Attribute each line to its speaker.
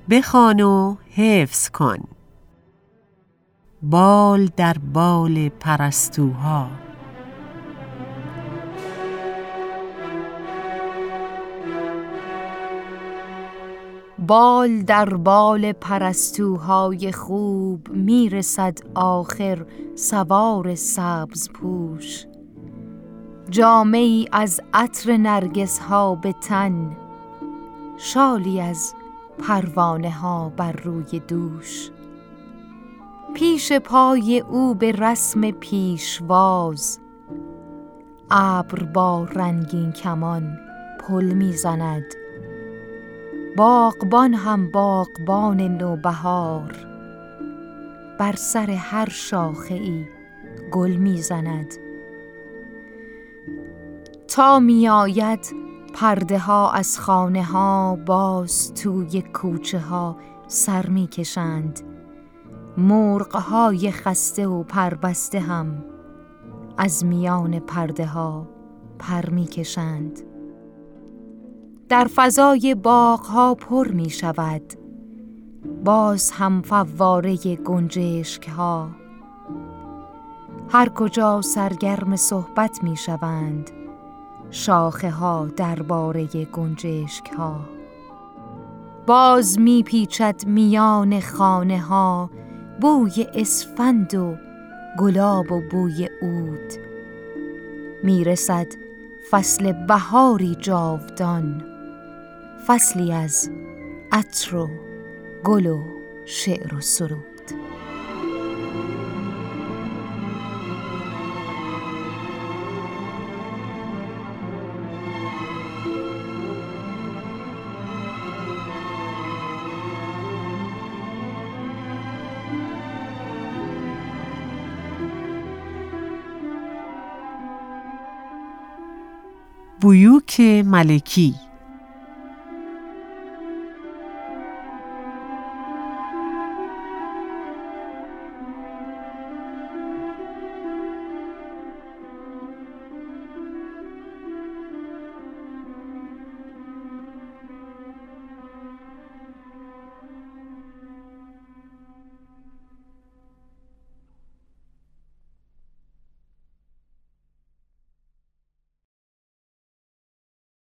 Speaker 1: بخوان و حفظ کن. بال در بال پرستوها.
Speaker 2: بال در بال پرستوهای خوب میرسد آخر سوار سبز پوش. جامه ای از عطر نرگس ها به تن، شالی از پروانه ها بر روی دوش. پیش پای او به رسم پیشواز، ابر با رنگین کمان پل میزند. باغبان هم باغبان نوبهار، بر سر هر شاخه ای گل میزند. تا می آید پرده ها از خانه ها، باز توی کوچه ها سر می کشند. مرغ های خسته و پربسته هم از میان پرده ها پر می کشند. در فضای باغ ها پر می شود، باز هم فواره گنجشک ها. هر کجا سرگرم صحبت می شوند شاخه ها درباره گنجشک ها. باز می پیچد میان خانه ها بوی اسفند و گلاب و بوی عود. می رسد فصل بهاری جاودان، فصلی از عطر و گل و شعر و سرود.
Speaker 1: بیوک ملکی.